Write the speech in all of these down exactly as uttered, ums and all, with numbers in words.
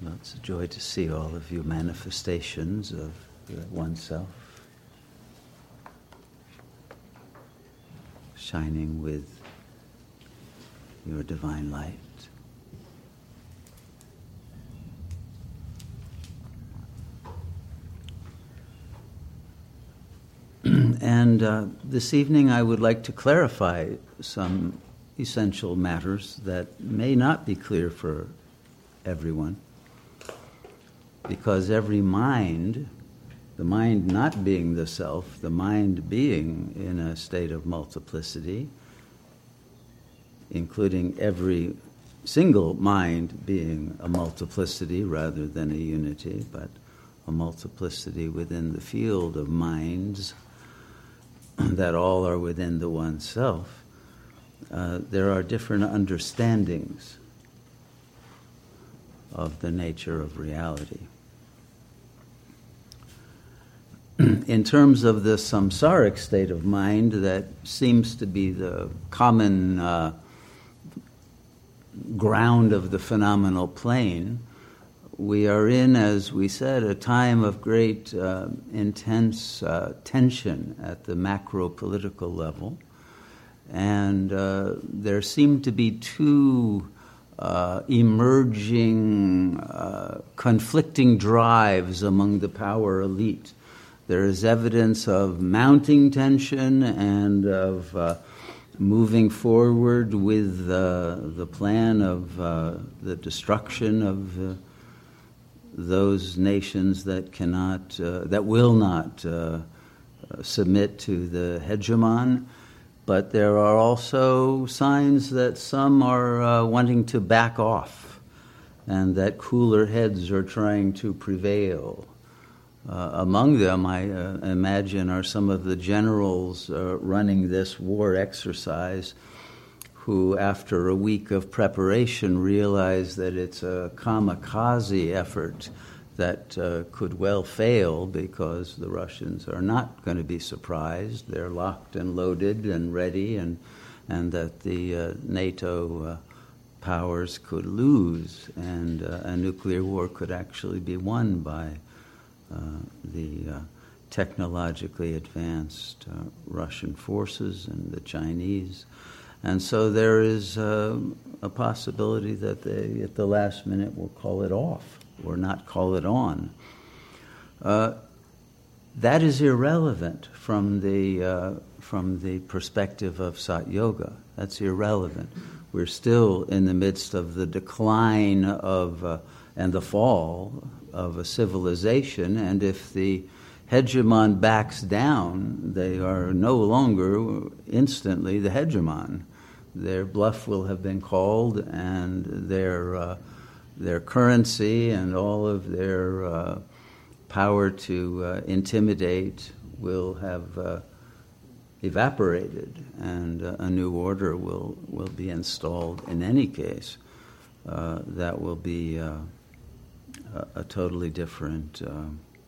Well, it's a joy to see all of you manifestations of uh, oneself shining with your divine light. And uh, this evening I would like to clarify some essential matters that may not be clear for everyone. Because every mind, the mind not being the self, the mind being in a state of multiplicity, including every single mind being a multiplicity rather than a unity, but a multiplicity within the field of minds that all are within the one self, uh, there are different understandings of the nature of reality. In terms of the samsaric state of mind that seems to be the common uh, ground of the phenomenal plane, we are in, as we said, a time of great uh, intense uh, tension at the macro-political level. And uh, there seem to be two uh, emerging, uh, conflicting drives among the power elite. There is evidence of mounting tension and of uh, moving forward with uh, the plan of uh, the destruction of uh, those nations that cannot, uh, that will not uh, submit to the hegemon. But there are also signs that some are uh, wanting to back off and that cooler heads are trying to prevail. Uh, among them, I uh, imagine, are some of the generals uh, running this war exercise who, after a week of preparation, realize that it's a kamikaze effort that uh, could well fail because the Russians are not going to be surprised. They're locked and loaded and ready, and, and that the uh, NATO uh, powers could lose, and uh, a nuclear war could actually be won by Uh, the uh, technologically advanced uh, Russian forces and the Chinese. And so there is uh, a possibility that they, at the last minute, will call it off or not call it on. Uh, that is irrelevant from the, uh, from the perspective of Sat Yoga. That's irrelevant. We're still in the midst of the decline of uh, and the fall of a civilization, and if the hegemon backs down, they are no longer instantly the hegemon. Their bluff will have been called, and their uh, their currency and all of their uh, power to uh, intimidate will have uh, evaporated, and uh, a new order will, will be installed in any case. Uh, that will be uh, a totally different uh,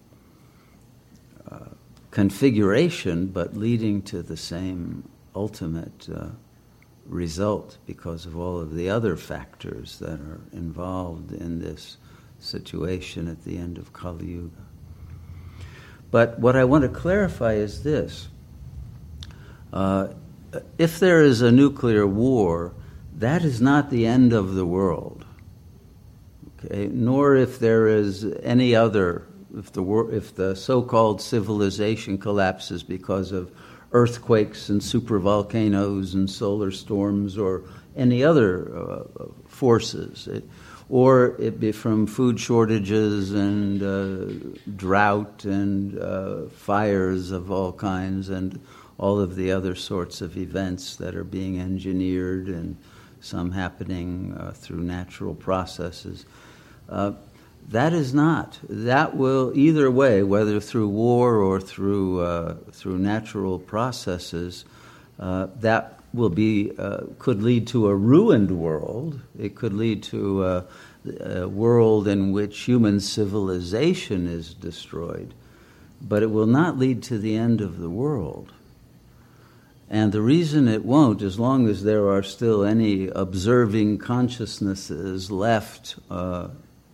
uh, configuration, but leading to the same ultimate uh, result because of all of the other factors that are involved in this situation at the end of Kali Yuga. But what I want to clarify is this. Uh, if there is a nuclear war, that is not the end of the world. Okay, nor if there is any other, if the wor- if the so-called civilization collapses because of earthquakes and supervolcanoes and solar storms or any other uh, forces, it, or it be from food shortages and uh, drought and uh, fires of all kinds and all of the other sorts of events that are being engineered and some happening uh, through natural processes. Uh, that is not. That will, either way, whether through war or through uh, through natural processes, uh, that will be uh, could lead to a ruined world. It could lead to a, a world in which human civilization is destroyed, but it will not lead to the end of the world. And the reason it won't, as long as there are still any observing consciousnesses left uh,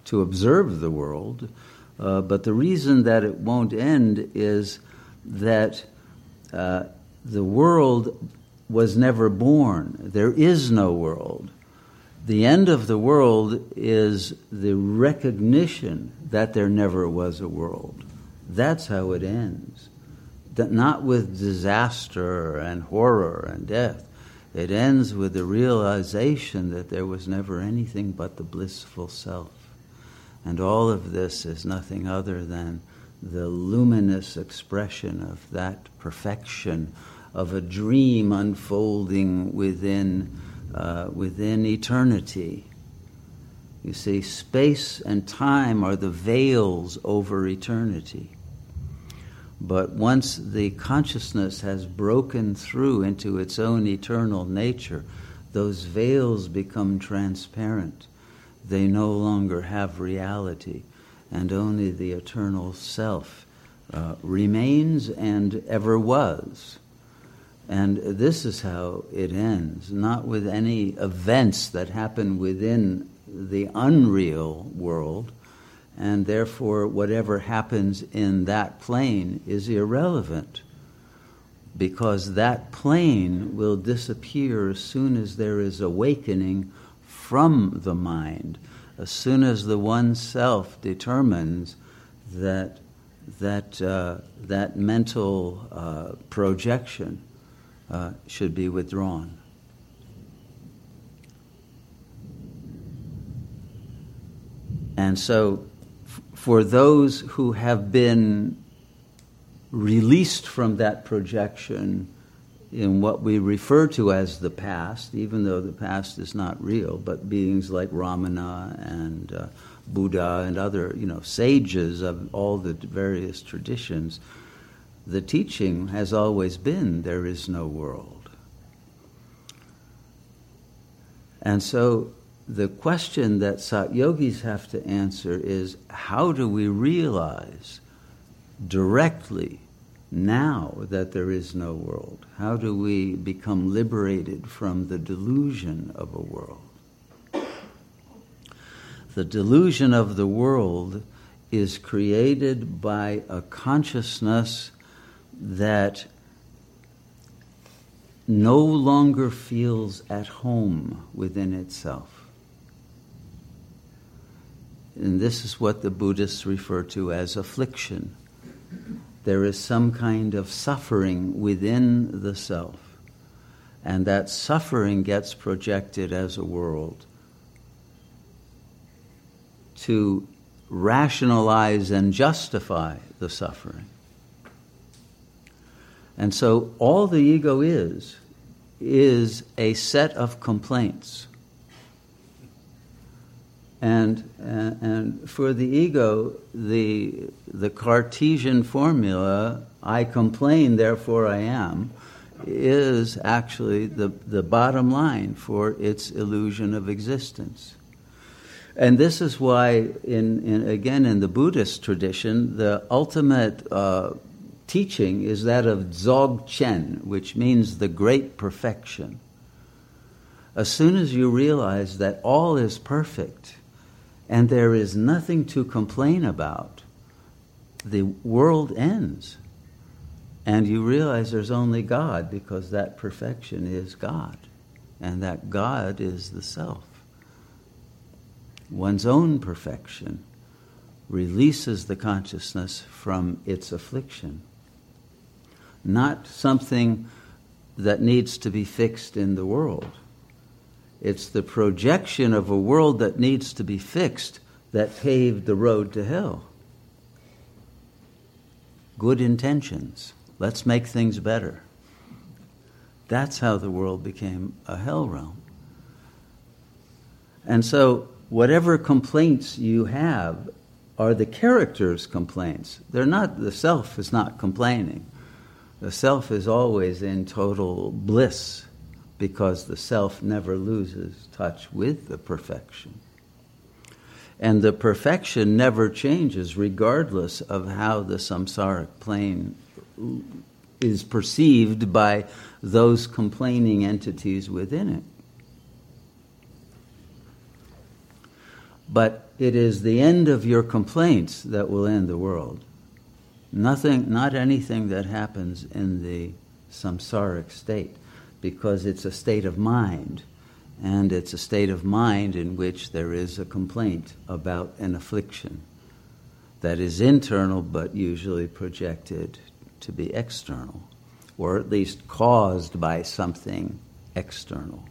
to observe the world. Uh, but the reason that it won't end is that uh, the world was never born. There is no world. The end of the world is the recognition that there never was a world. That's how it ends. That not with disaster and horror and death. It ends with the realization that there was never anything but the blissful self. And all of this is nothing other than the luminous expression of that perfection of a dream unfolding within uh, within eternity. You see, space and time are the veils over eternity. But once the consciousness has broken through into its own eternal nature, those veils become transparent. They no longer have reality, and only the eternal self uh, remains and ever was. And this is how it ends, not with any events that happen within the unreal world, and therefore whatever happens in that plane is irrelevant, because that plane will disappear as soon as there is awakening from the mind, as soon as the one self determines that that uh, that mental uh, projection uh, should be withdrawn. And so, f- for those who have been released from that projection in what we refer to as the past, even though the past is not real, but beings like Ramana and uh, Buddha and other, you know, sages of all the various traditions, the teaching has always been there is no world. And so the question that Satyogis have to answer is, how do we realize directly now that there is no world? How do we become liberated from the delusion of a world? The delusion of the world is created by a consciousness that no longer feels at home within itself. And this is what the Buddhists refer to as affliction. There is some kind of suffering within the self, and that suffering gets projected as a world to rationalize and justify the suffering. And so all the ego is, is a set of complaints. And, and and for the ego, the the Cartesian formula, I complain, therefore I am, is actually the, the bottom line for its illusion of existence. And this is why, in, in again, in the Buddhist tradition, the ultimate uh, teaching is that of Dzogchen, which means the great perfection. As soon as you realize that all is perfect, and there is nothing to complain about, the world ends. And you realize there's only God, because that perfection is God. And that God is the self. One's own perfection releases the consciousness from its affliction. Not something that needs to be fixed in the world. It's the projection of a world that needs to be fixed that paved the road to hell. Good intentions. Let's make things better. That's how the world became a hell realm. And so, whatever complaints you have are the character's complaints. They're not, the self is not complaining. The self is always in total bliss, because the self never loses touch with the perfection. And the perfection never changes regardless of how the samsaric plane is perceived by those complaining entities within it. But it is the end of your complaints that will end the world. Nothing, not anything that happens in the samsaric state, because it's a state of mind, and it's a state of mind in which there is a complaint about an affliction that is internal but usually projected to be external, or at least caused by something external.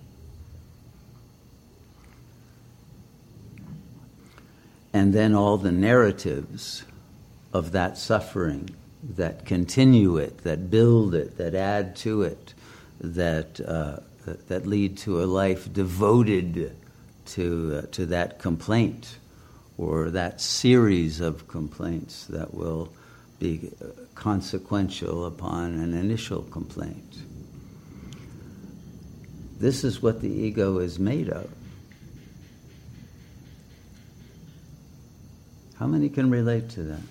And then all the narratives of that suffering that continue it, that build it, that add to it, that uh, that lead to a life devoted to uh, to that complaint, or that series of complaints that will be consequential upon an initial complaint. This is what the ego is made of. How many can relate to that?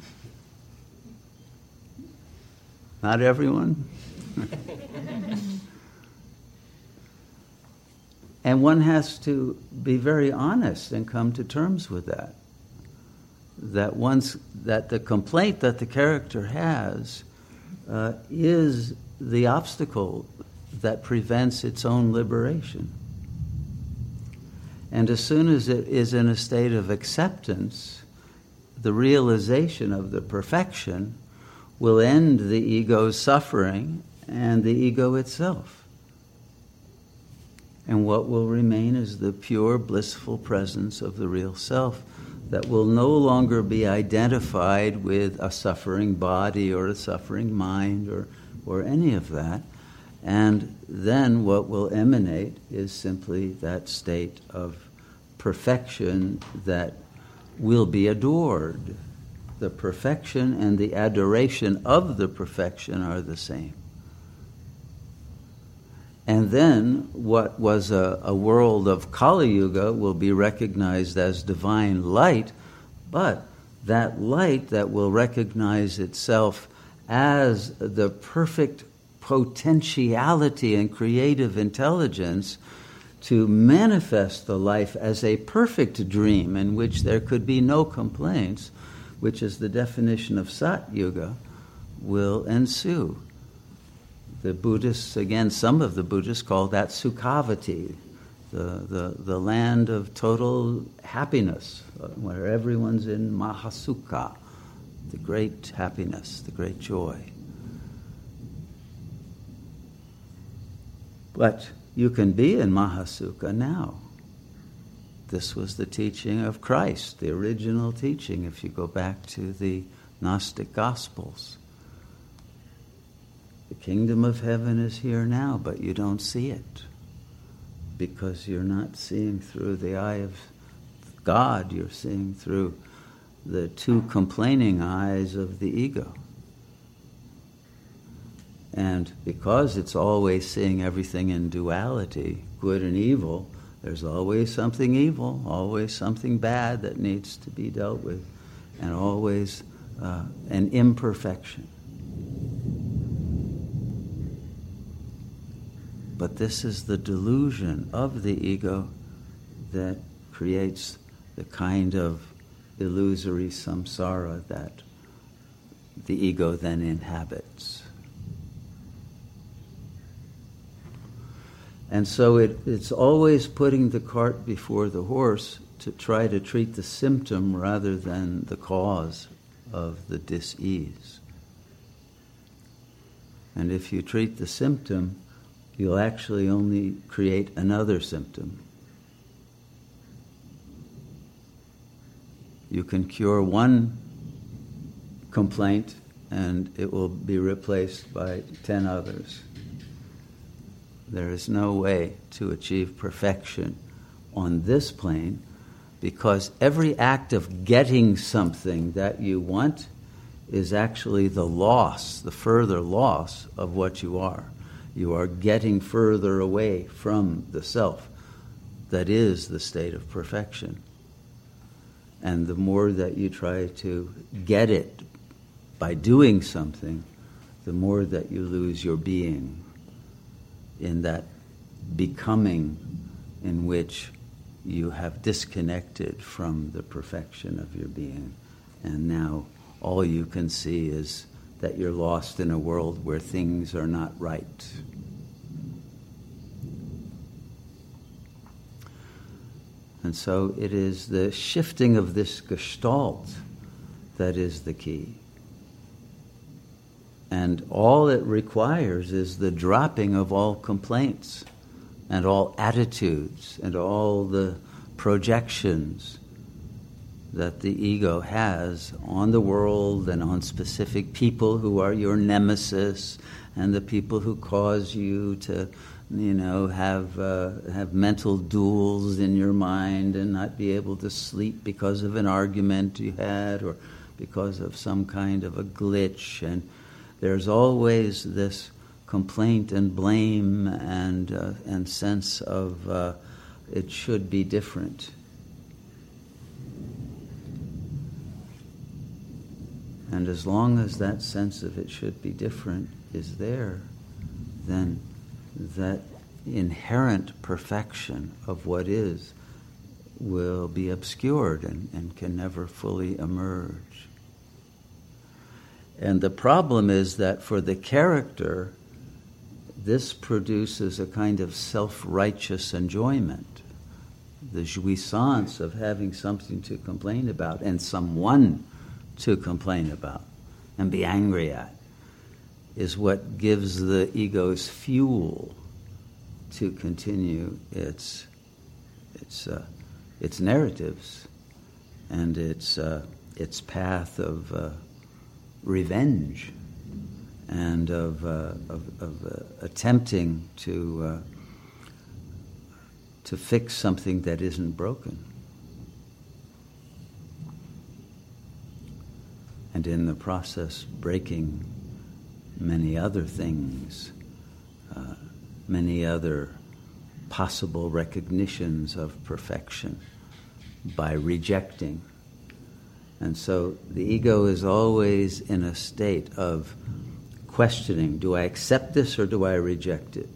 Not everyone? And one has to be very honest and come to terms with that. That once that the complaint that the character has uh, is the obstacle that prevents its own liberation. And as soon as it is in a state of acceptance, the realization of the perfection will end the ego's suffering and the ego itself. And what will remain is the pure, blissful presence of the real self that will no longer be identified with a suffering body or a suffering mind or, or any of that. And then what will emanate is simply that state of perfection that will be adored. The perfection and the adoration of the perfection are the same. And then what was a, a world of Kali Yuga will be recognized as divine light, but that light that will recognize itself as the perfect potentiality and creative intelligence to manifest the life as a perfect dream in which there could be no complaints, which is the definition of Sat Yuga, will ensue. The Buddhists, again, some of the Buddhists call that Sukhavati, the, the, the land of total happiness, where everyone's in Mahasukha, the great happiness, the great joy. But you can be in Mahasukha now. This was the teaching of Christ, the original teaching, if you go back to the Gnostic Gospels. The kingdom of heaven is here now, but you don't see it because you're not seeing through the eye of God. You're seeing through the two complaining eyes of the ego. And because it's always seeing everything in duality, good and evil, there's always something evil, always something bad that needs to be dealt with, and always uh, an imperfection. But this is the delusion of the ego that creates the kind of illusory samsara that the ego then inhabits. And so it, it's always putting the cart before the horse to try to treat the symptom rather than the cause of the dis-ease. And if you treat the symptom, you'll actually only create another symptom. You can cure one complaint and it will be replaced by ten others. There is no way to achieve perfection on this plane because every act of getting something that you want is actually the loss, the further loss of what you are. You are getting further away from the self that is the state of perfection. And the more that you try to get it by doing something, the more that you lose your being in that becoming in which you have disconnected from the perfection of your being. And now all you can see is that you're lost in a world where things are not right. And so it is the shifting of this gestalt that is the key. And all it requires is the dropping of all complaints and all attitudes and all the projections that the ego has on the world and on specific people who are your nemesis and the people who cause you to, you know, have uh, have mental duels in your mind and not be able to sleep because of an argument you had or because of some kind of a glitch. And there's always this complaint and blame and uh, and sense of uh, it should be different. And as long as that sense of it should be different is there, then that inherent perfection of what is will be obscured and, and can never fully emerge. And the problem is that for the character, this produces a kind of self-righteous enjoyment, the jouissance of having something to complain about and someone to complain about and be angry at is what gives the ego's fuel to continue its its uh, its narratives and its uh, its path of uh, revenge and of uh, of, of uh, attempting to uh, to fix something that isn't broken. And in the process, breaking many other things, uh, many other possible recognitions of perfection by rejecting. And so the ego is always in a state of questioning, do I accept this or do I reject it?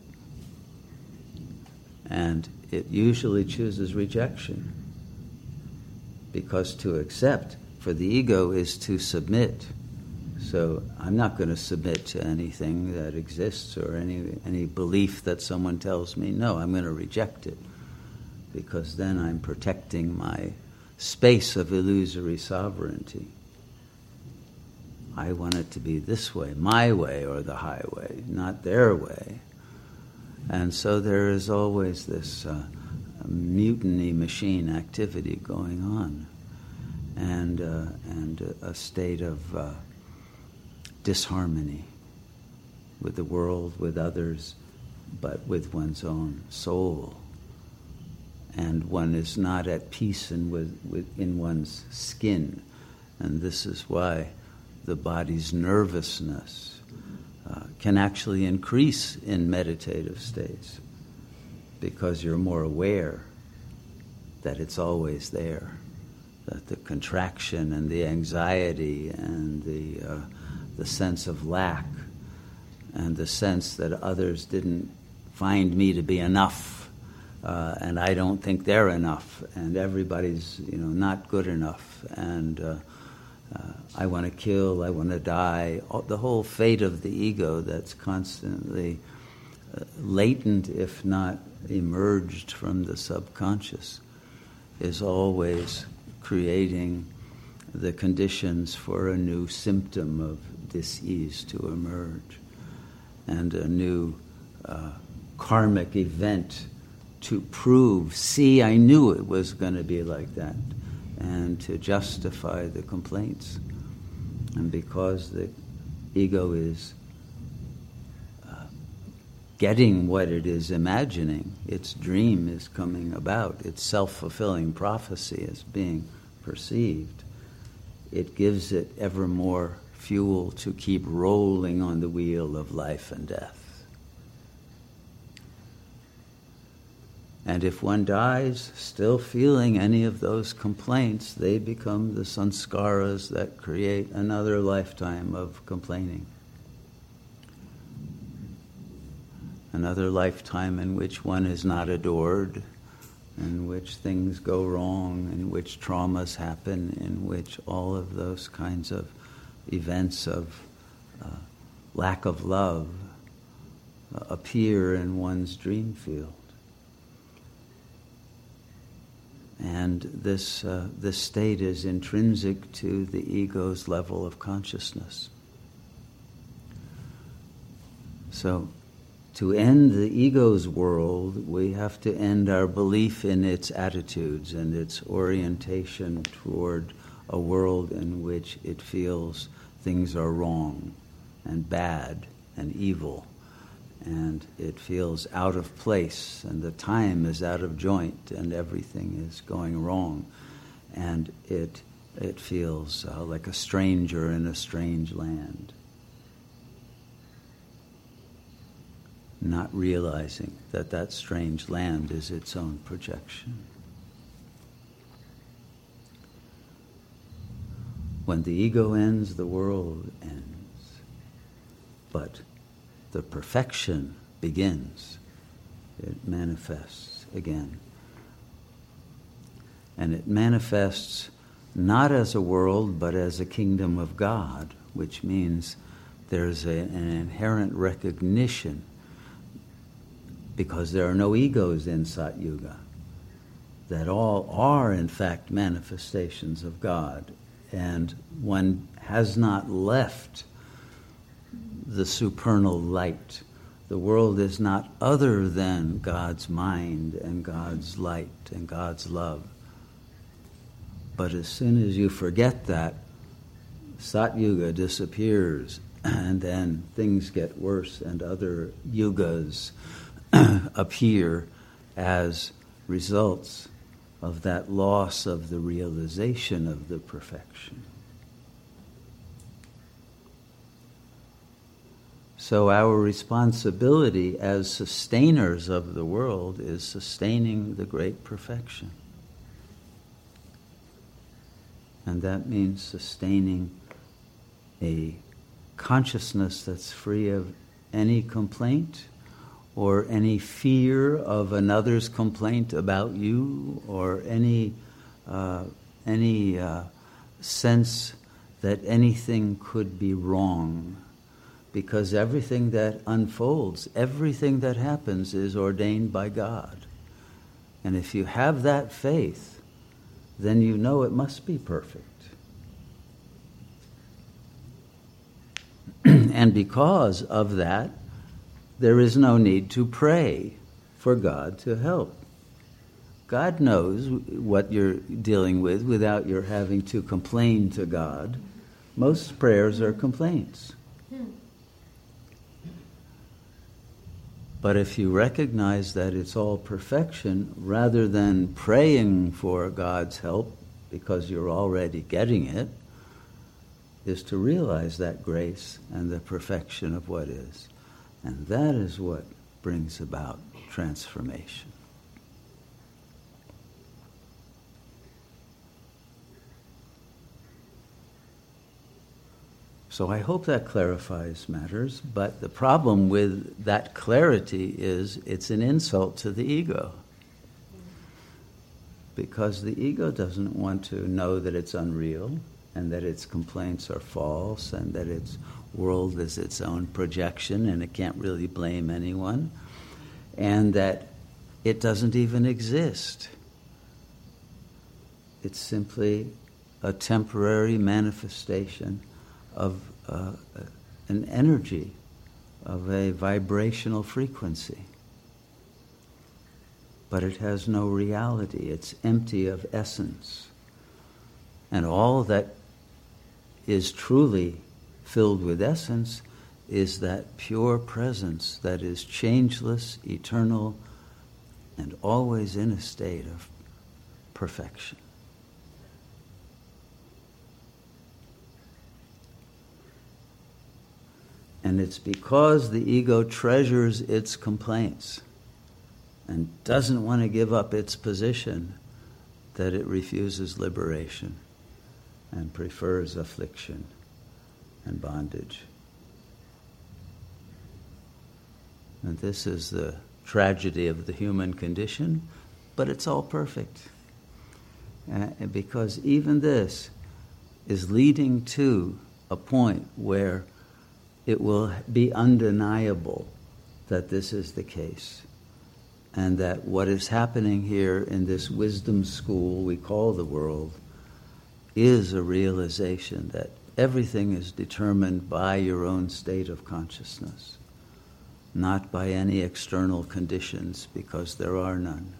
And it usually chooses rejection, because to accept for the ego is to submit. So I'm not going to submit to anything that exists or any any belief that someone tells me. No, I'm going to reject it, because then I'm protecting my space of illusory sovereignty. I want it to be this way, my way or the highway, not their way. And so there is always this uh, mutiny machine activity going on. And uh, and a state of uh, disharmony with the world, with others, but with one's own soul. And one is not at peace in, with, with, in one's skin. And this is why the body's nervousness uh, can actually increase in meditative states, because you're more aware that it's always there. That the contraction and the anxiety and the uh, the sense of lack and the sense that others didn't find me to be enough, uh, and I don't think they're enough, and everybody's you know not good enough, and uh, uh, I want to kill, I want to die. All, the whole fate of the ego that's constantly uh, latent, if not emerged from the subconscious, is always creating the conditions for a new symptom of dis-ease to emerge and a new uh, karmic event to prove, see, I knew it was going to be like that, and to justify the complaints. And because the ego is uh, getting what it is imagining, its dream is coming about, its self-fulfilling prophecy is being perceived, it gives it ever more fuel to keep rolling on the wheel of life and death. And if one dies still feeling any of those complaints, they become the sanskaras that create another lifetime of complaining. Another lifetime in which one is not adored, in which things go wrong, in which traumas happen, in which all of those kinds of events of uh, lack of love uh, appear in one's dream field. And this, uh, this state is intrinsic to the ego's level of consciousness. So, to end the ego's world, we have to end our belief in its attitudes and its orientation toward a world in which it feels things are wrong and bad and evil, and it feels out of place, and the time is out of joint, and everything is going wrong, and it it feels uh, like a stranger in a strange land, not realizing that that strange land is its own projection. When the ego ends, the world ends. But the perfection begins. It manifests again. And it manifests not as a world, but as a kingdom of God, which means there's a, an inherent recognition, because there are no egos in Sat Yuga, that all are in fact manifestations of God, and one has not left the supernal light. The world is not other than God's mind and God's light and God's love. But as soon as you forget that, Sat Yuga disappears, and then things get worse, and other yugas appear as results of that loss of the realization of the perfection. So our responsibility as sustainers of the world is sustaining the great perfection. And that means sustaining a consciousness that's free of any complaint or any fear of another's complaint about you, or any uh, any uh, sense that anything could be wrong. Because everything that unfolds, everything that happens is ordained by God. And if you have that faith, then you know it must be perfect. And because of that, there is no need to pray for God to help. God knows what you're dealing with without your having to complain to God. Most prayers are complaints. But if you recognize that it's all perfection, rather than praying for God's help because you're already getting it, is to realize that grace and the perfection of what is. And that is what brings about transformation. So I hope that clarifies matters, but the problem with that clarity is it's an insult to the ego. Because the ego doesn't want to know that it's unreal, and that its complaints are false, and that its world is its own projection, and it can't really blame anyone, and that it doesn't even exist. It's simply a temporary manifestation of uh, an energy, of a vibrational frequency. But it has no reality. It's empty of essence. And all that is truly filled with essence is that pure presence that is changeless, eternal, and always in a state of perfection. And it's because the ego treasures its complaints and doesn't want to give up its position that it refuses liberation and prefers affliction and bondage. And this is the tragedy of the human condition, but it's all perfect. Uh, because even this is leading to a point where it will be undeniable that this is the case, and that what is happening here in this wisdom school we call the world is a realization that everything is determined by your own state of consciousness, not by any external conditions, because there are none.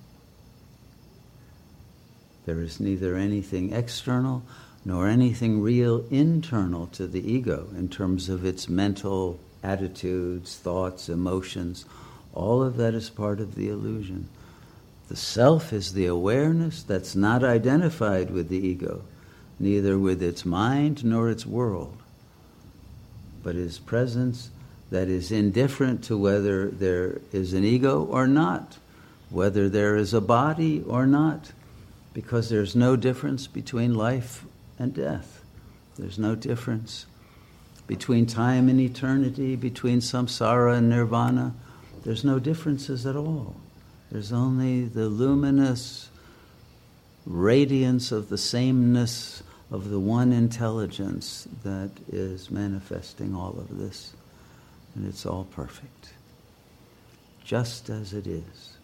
There is neither anything external nor anything real internal to the ego in terms of its mental attitudes, thoughts, emotions. All of that is part of the illusion. The self is the awareness that's not identified with the ego, neither with its mind nor its world, but is presence that is indifferent to whether there is an ego or not, whether there is a body or not, because there's no difference between life and death. There's no difference between time and eternity, between samsara and nirvana. There's no differences at all. There's only the luminous radiance of the sameness of the one intelligence that is manifesting all of this. And it's all perfect, just as it is.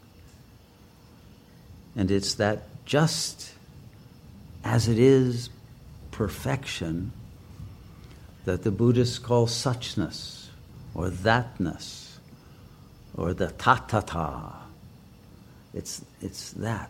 And it's that just as it is perfection that the Buddhists call suchness, or thatness, or the tatata. It's, it's that.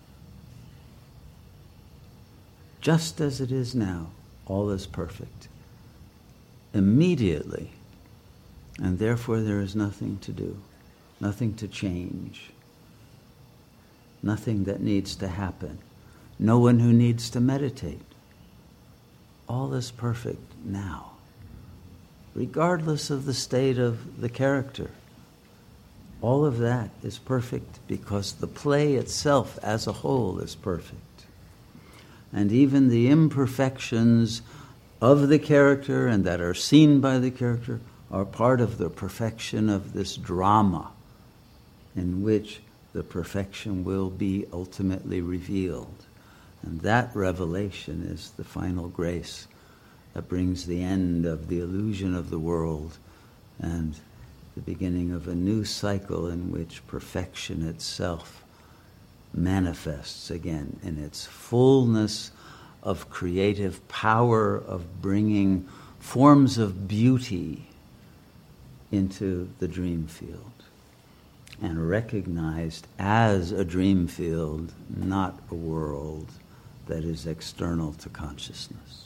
Just as it is now, all is perfect. Immediately. And therefore there is nothing to do, nothing to change, nothing that needs to happen, no one who needs to meditate. All is perfect now, regardless of the state of the character. All of that is perfect because the play itself as a whole is perfect. And even the imperfections of the character and that are seen by the character are part of the perfection of this drama in which the perfection will be ultimately revealed. And that revelation is the final grace that brings the end of the illusion of the world and the beginning of a new cycle in which perfection itself manifests again in its fullness of creative power of bringing forms of beauty into the dream field and recognized as a dream field, not a world that is external to consciousness.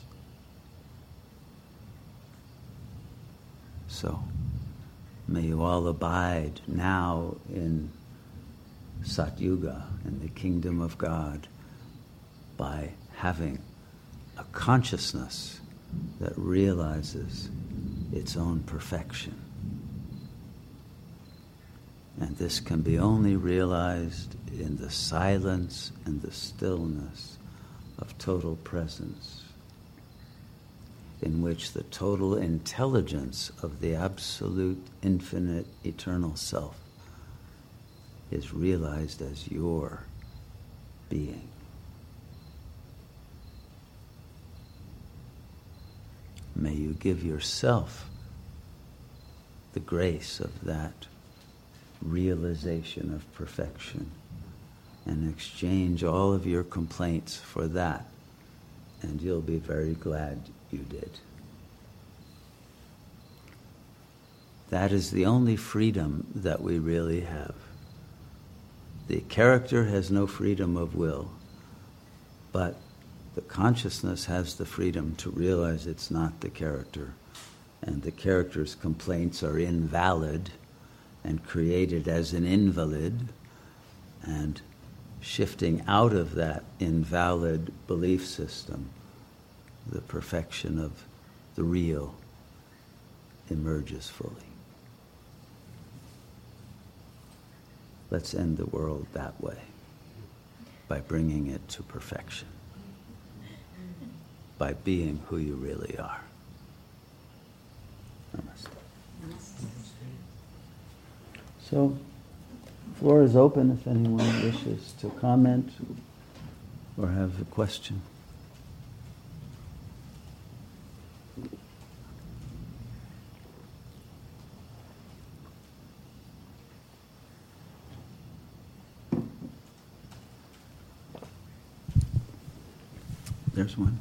So, may you all abide now in Satyuga, in the kingdom of God, by having a consciousness that realizes its own perfection. And this can be only realized in the silence and the stillness of total presence, in which the total intelligence of the absolute, infinite, eternal self is realized as your being. May you give yourself the grace of that realization of perfection and exchange all of your complaints for that, and you'll be very glad you did. That is the only freedom that we really have. The character has no freedom of will, but the consciousness has the freedom to realize it's not the character, and the character's complaints are invalid and created as an invalid, and shifting out of that invalid belief system, the perfection of the real emerges fully. Let's end the world that way, by bringing it to perfection, by being who you really are. Namaste. Namaste. So, floor is open if anyone wishes to comment or have a question. There's one.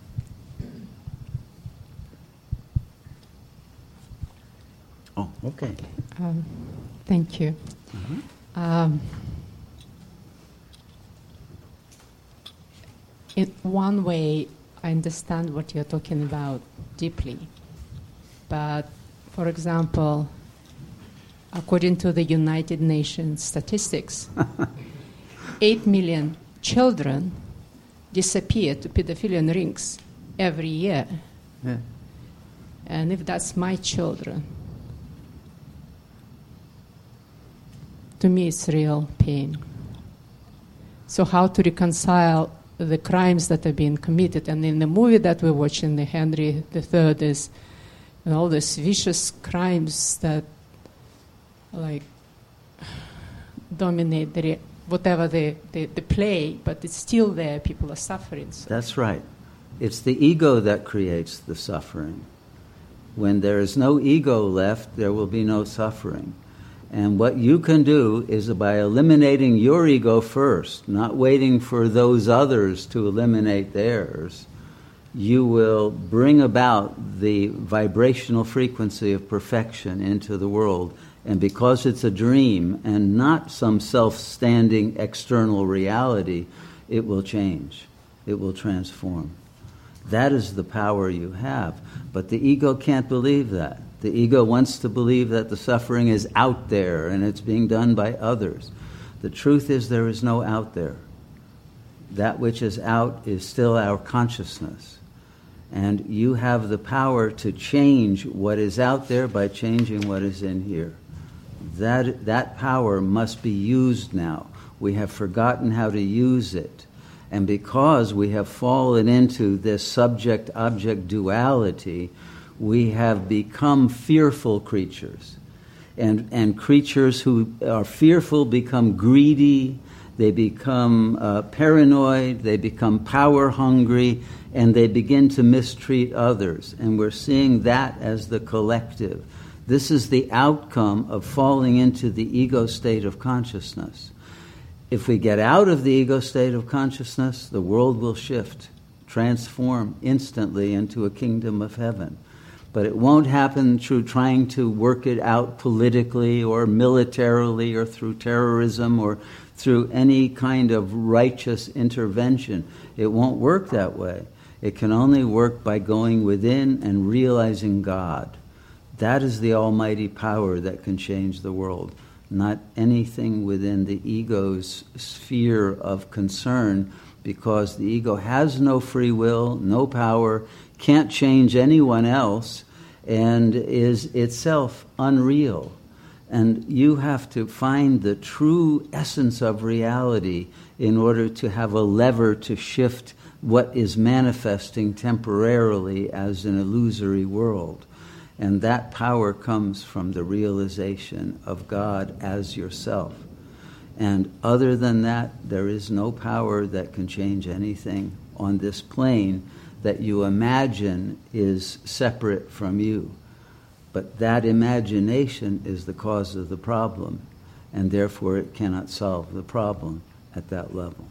Oh, okay. Um, thank you. Uh-huh. Um, in one way, I understand what you're talking about deeply. But, for example, according to the United Nations statistics, eight million children disappear to pedophilian rings every year. Yeah. And if that's my children, to me it's real pain. So how to reconcile the crimes that are being committed? And in the movie that we're watching, the Henry the Third, is you know, all these vicious crimes that like dominate the re- whatever the, the, the play, but it's still there, people are suffering. So. That's right. It's the ego that creates the suffering. When there is no ego left, there will be no suffering. And what you can do is by eliminating your ego first, not waiting for those others to eliminate theirs, you will bring about the vibrational frequency of perfection into the world. And because it's a dream and not some self-standing external reality, it will change. It will transform. That is the power you have. But the ego can't believe that. The ego wants to believe that the suffering is out there and it's being done by others. The truth is there is no out there. That which is out is still our consciousness. And you have the power to change what is out there by changing what is in here. That, that power must be used now. We have forgotten how to use it. And because we have fallen into this subject-object duality, we have become fearful creatures. And, and creatures who are fearful become greedy, they become uh, paranoid, they become power-hungry, and they begin to mistreat others. And we're seeing that as the collective. This is the outcome of falling into the ego state of consciousness. If we get out of the ego state of consciousness, the world will shift, transform instantly into a kingdom of heaven. But it won't happen through trying to work it out politically or militarily or through terrorism or through any kind of righteous intervention. It won't work that way. It can only work by going within and realizing God. That is the almighty power that can change the world, not anything within the ego's sphere of concern, because the ego has no free will, no power, can't change anyone else, and is itself unreal. And you have to find the true essence of reality in order to have a lever to shift what is manifesting temporarily as an illusory world. And that power comes from the realization of God as yourself. And other than that, there is no power that can change anything on this plane that you imagine is separate from you. But that imagination is the cause of the problem, and therefore it cannot solve the problem at that level.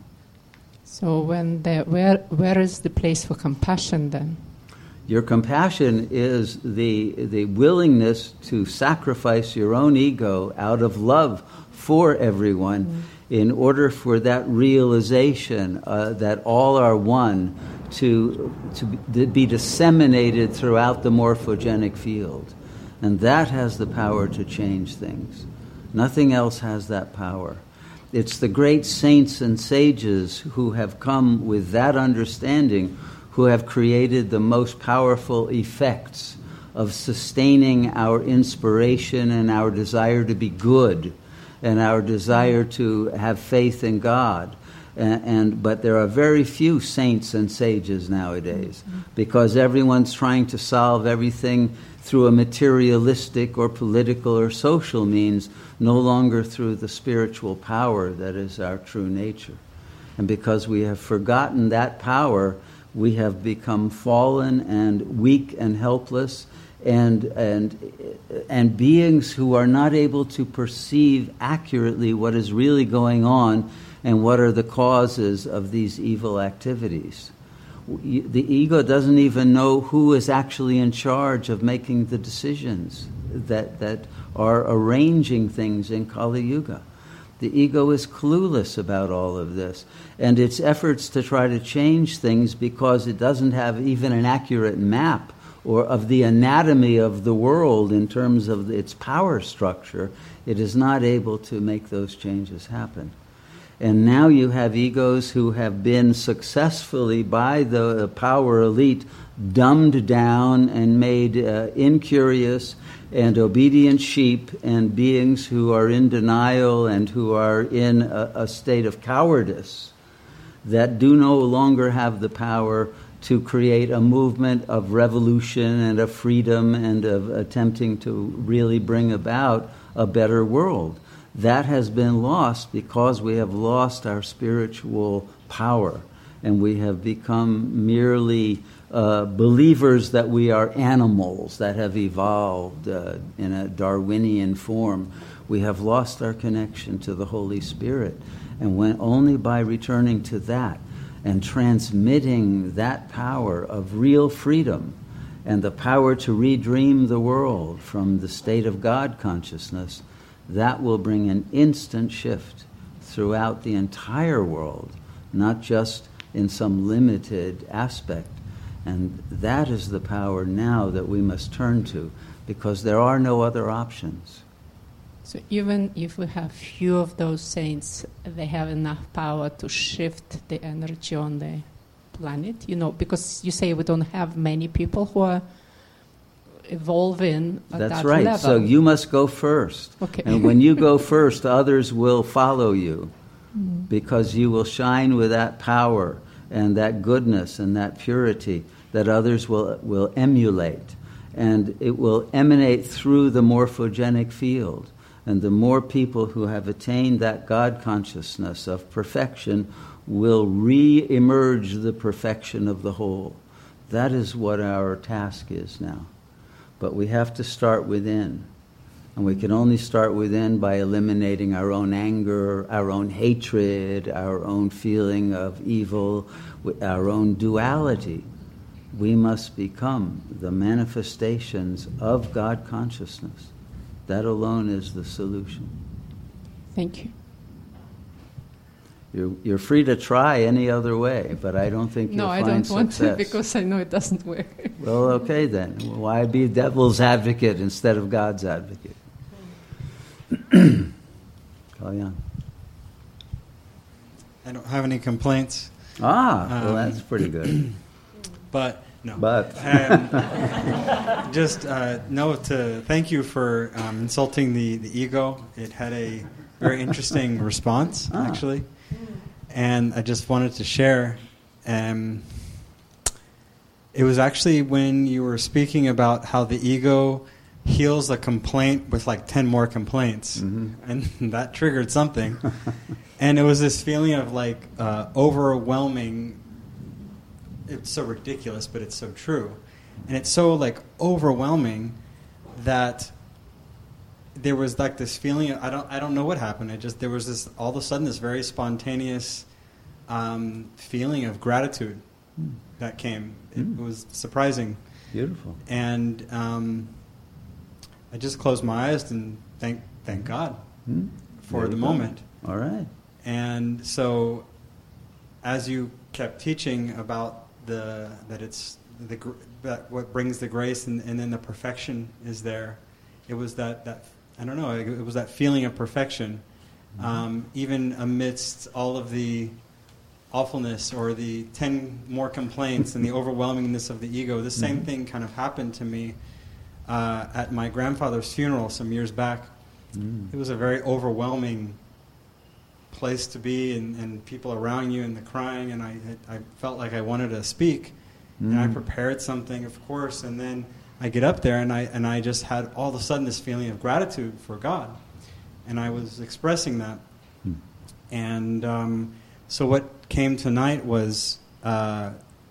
So when the, where where is the place for compassion then? Your compassion is the the willingness to sacrifice your own ego out of love for everyone, mm. in order for that realization uh, that all are one to to be disseminated throughout the morphogenic field. And that has the power to change things. Nothing else has that power. It's the great saints and sages who have come with that understanding who have created the most powerful effects of sustaining our inspiration and our desire to be good and our desire to have faith in God. And, and but there are very few saints and sages nowadays, because everyone's trying to solve everything through a materialistic or political or social means, no longer through the spiritual power that is our true nature. And because we have forgotten that power, we have become fallen and weak and helpless, and and and beings who are not able to perceive accurately what is really going on and what are the causes of these evil activities. The ego doesn't even know who is actually in charge of making the decisions that that are arranging things in Kali Yuga. The ego is clueless about all of this, and its efforts to try to change things, because it doesn't have even an accurate map or of the anatomy of the world in terms of its power structure, it is not able to make those changes happen. And now you have egos who have been successfully, by the power elite, dumbed down and made uh, incurious and obedient sheep, and beings who are in denial and who are in a, a state of cowardice, that do no longer have the power to create a movement of revolution and of freedom and of attempting to really bring about a better world. That has been lost because we have lost our spiritual power, and we have become merely uh, believers that we are animals that have evolved uh, in a Darwinian form. We have lost our connection to the Holy Spirit, and when only by returning to that and transmitting that power of real freedom and the power to redream the world from the state of God consciousness, that will bring an instant shift throughout the entire world, not just in some limited aspect. And that is the power now that we must turn to, because there are no other options. So even if we have few of those saints, they have enough power to shift the energy on the planet, you know, because you say we don't have many people who are evolving at That's that right. level. So you must go first. Okay. And when you go first, others will follow you, mm. because you will shine with that power and that goodness and that purity that others will will emulate. And it will emanate through the morphogenic field. And the more people who have attained that God consciousness of perfection will re-emerge the perfection of the whole. That is what our task is now. But we have to start within. And we can only start within by eliminating our own anger, our own hatred, our own feeling of evil, our own duality. We must become the manifestations of God consciousness. That alone is the solution. Thank you. You're, you're free to try any other way, but I don't think no, you'll I find don't success. want to, because I know it doesn't work. Well, okay then. Why be devil's advocate instead of God's advocate? Kalyan. I don't have any complaints. Ah, well, Um, that's pretty good. But no. But Um, just uh, no. To thank you for um, insulting the, the ego. It had a very interesting response, Ah. actually, and I just wanted to share. Um, it was actually when you were speaking about how the ego heals a complaint with like ten more complaints, mm-hmm. and that triggered something. And it was this feeling of like uh, overwhelming. It's so ridiculous, but it's so true. And it's so like overwhelming that there was like this feeling of, I don't I don't know what happened. It just there was this all of a sudden this very spontaneous um, feeling of gratitude mm. that came. It mm. was surprising. Beautiful. And um, I just closed my eyes and thank thank God mm. for the moment. All right. And so as you kept teaching about the that it's the that what brings the grace and, and then the perfection is there, it was that, that I don't know it, it was that feeling of perfection, mm-hmm. um, even amidst all of the awfulness or the ten more complaints and the overwhelmingness of the ego. The same mm-hmm. thing kind of happened to me uh, at my grandfather's funeral some years back. Mm. It was a very overwhelming place to be, and, and people around you and the crying, and I I felt like I wanted to speak, mm. and I prepared something, of course, and then I get up there and I and I just had all of a sudden this feeling of gratitude for God, and I was expressing that. Hmm. And um, so what came tonight was, uh,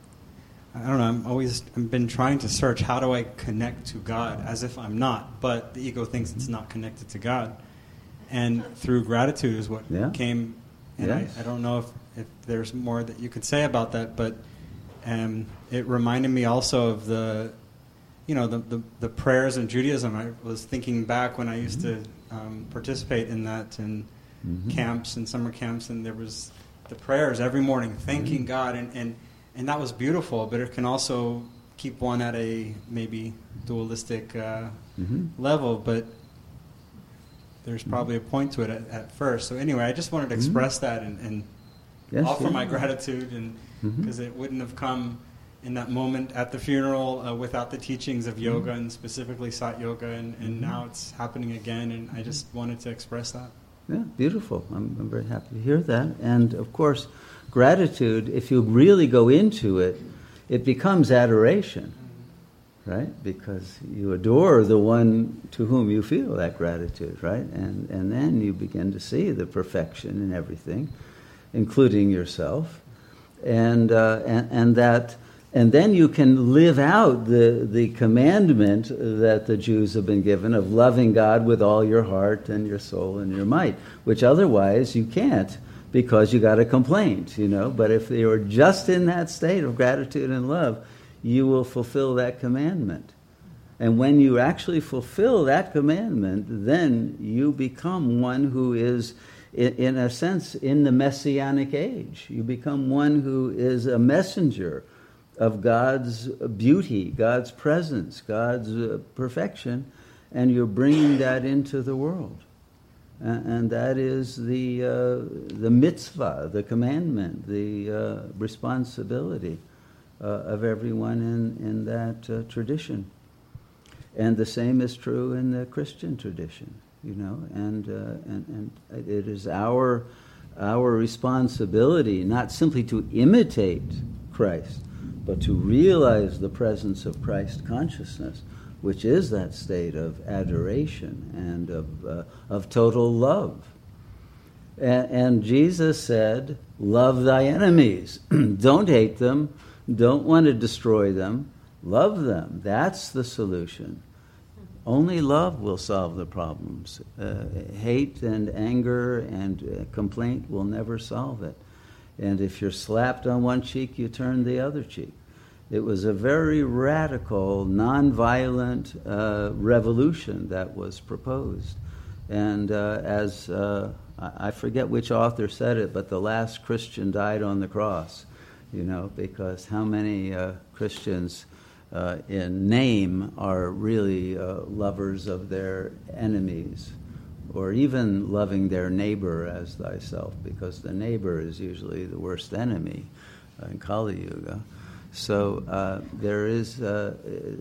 I don't know, I'm always I've been trying to search, how do I connect to God, as if I'm not, but the ego thinks it's not connected to God. And through gratitude is what Yeah. came. And Yes. I, I don't know if, if there's more that you could say about that, but um, it reminded me also of the, you know, the, the, the prayers in Judaism. I was thinking back when I used to um, participate in that in Mm-hmm. camps and summer camps, and there was the prayers every morning, thanking Mm-hmm. God, and, and, and that was beautiful, but it can also keep one at a maybe dualistic uh, Mm-hmm. level, but there's probably a point to it at, at first. So anyway, I just wanted to express that and, and Yes, offer yeah. my gratitude, and Mhm. because it wouldn't have come in that moment at the funeral uh, without the teachings of yoga Mm-hmm. and specifically Sat Yoga, and, and now it's happening again, and I just wanted to express that. Yeah, beautiful. I'm, I'm very happy to hear that. And of course, gratitude, if you really go into it, it becomes adoration, right? Because you adore the one to whom you feel that gratitude, right? And and then you begin to see the perfection in everything, including yourself, and uh, and and that. And then you can live out the, the commandment that the Jews have been given of loving God with all your heart and your soul and your might, which otherwise you can't because you got a complaint, you know. But if you are just in that state of gratitude and love, you will fulfill that commandment. And when you actually fulfill that commandment, then you become one who is, in a sense, in the Messianic age. You become one who is a messenger of God's beauty, God's presence, God's uh, perfection, and you're bringing that into the world. And, and that is the uh, the mitzvah, the commandment, the uh, responsibility uh, of everyone in, in that uh, tradition. And the same is true in the Christian tradition, you know, and, uh, and, and it is our, our responsibility not simply to imitate Christ, but to realize the presence of Christ consciousness, which is that state of adoration and of uh, of total love. And, and Jesus said, love thy enemies. Don't hate them. Don't want to destroy them. Love them. That's the solution. Only love will solve the problems. Uh, hate and anger and uh, complaint will never solve it. And if you're slapped on one cheek, you turn the other cheek. It was a very radical, nonviolent uh, revolution that was proposed. And uh, as, uh, I forget which author said it, but the last Christian died on the cross, you know, because how many uh, Christians uh, in name are really uh, lovers of their enemies, or even loving their neighbor as thyself, because the neighbor is usually the worst enemy uh, in Kali Yuga. So uh, there is uh,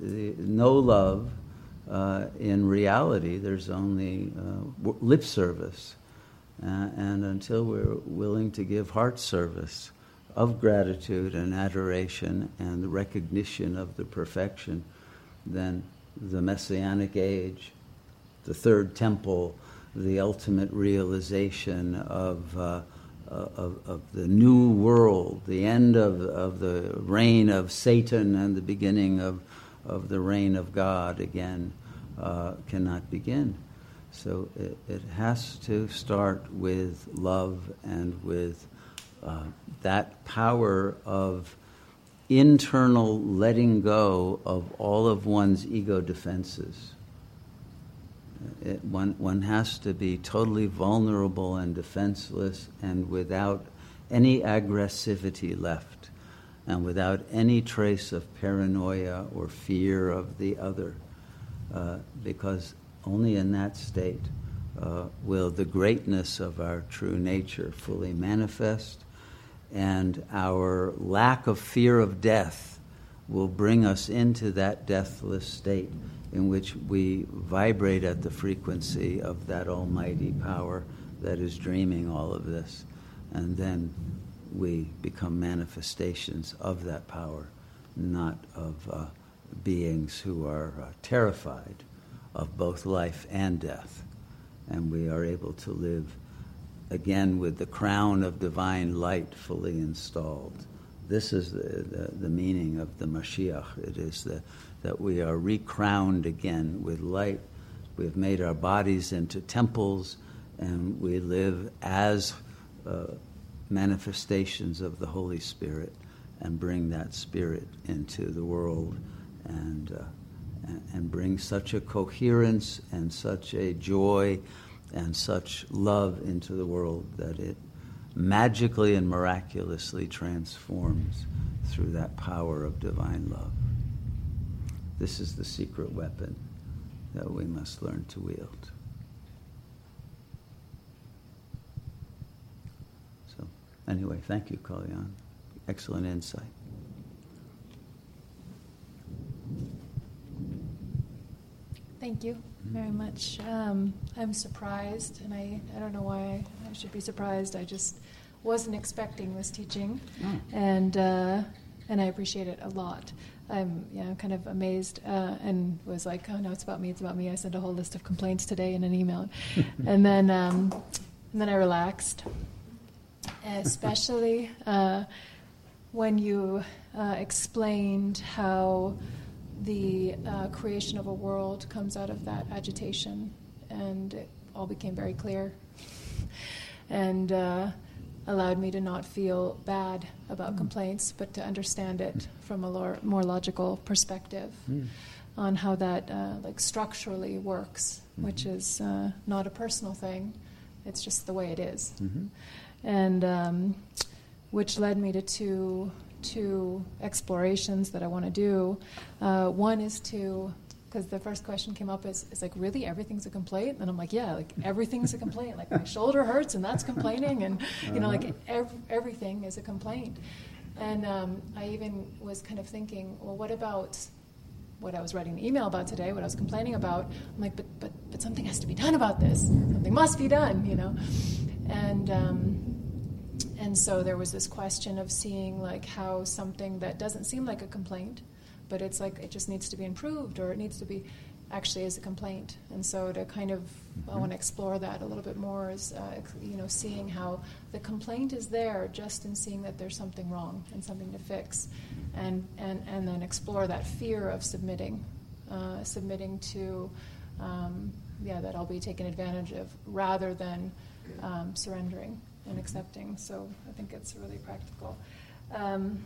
no love uh, in reality. There's only uh, lip service. Uh, and until we're willing to give heart service of gratitude and adoration and the recognition of the perfection, then the Messianic age, the third temple, the ultimate realization of uh, Of, of the new world, the end of, of the reign of Satan and the beginning of, of the reign of God again uh, cannot begin. So it, it has to start with love and with uh, that power of internal letting go of all of one's ego defenses. It, one, one has to be totally vulnerable and defenseless and without any aggressivity left and without any trace of paranoia or fear of the other, uh, because only in that state uh, will the greatness of our true nature fully manifest, and our lack of fear of death will bring us into that deathless state in which we vibrate at the frequency of that almighty power that is dreaming all of this. And then we become manifestations of that power, not of uh, beings who are uh, terrified of both life and death. And we are able to live, again, with the crown of divine light fully installed. This is the, the, the meaning of the Mashiach. It is the, that we are recrowned again with light. We have made our bodies into temples, and we live as uh, manifestations of the Holy Spirit and bring that Spirit into the world and, uh, and, and bring such a coherence and such a joy and such love into the world that it magically and miraculously transforms through that power of divine love. This is the secret weapon that we must learn to wield. So, anyway, thank you, Kalyan. Excellent insight. Thank you very much. Um, I'm surprised, and I, I don't know why I should be surprised. I just wasn't expecting this teaching, Oh. and uh, and I appreciate it a lot. I'm yeah, I'm kind of amazed uh, and was like, oh no, it's about me, it's about me. I sent a whole list of complaints today in an email, and then um, and then I relaxed, especially uh, when you uh, explained how the uh, creation of a world comes out of that agitation, and it all became very clear, and uh, allowed me to not feel bad about mm. complaints, but to understand it from a lor- more logical perspective mm. on how that uh, like structurally works, mm-hmm. which is uh, not a personal thing; it's just the way it is, mm-hmm. and um, which led me to two. two explorations that I want to do. Uh, one is to, because the first question came up is, is like, really, everything's a complaint? And I'm like, yeah, like everything's a complaint. Like my shoulder hurts and that's complaining, and you know, like ev- everything is a complaint. And um, I even was kind of thinking, well, what about what I was writing the email about today, what I was complaining about? I'm like, but but but something has to be done about this. Something must be done, you know. And um, And so there was this question of seeing like how something that doesn't seem like a complaint, but it's like it just needs to be improved, or it needs to be actually is a complaint. And so to kind of, mm-hmm. I want to explore that a little bit more, is uh, you know, seeing how the complaint is there just in seeing that there's something wrong and something to fix, and and, and then explore that fear of submitting, uh, submitting to, um, yeah, that I'll be taken advantage of, rather than um, surrendering and accepting. So I think it's really practical. Um,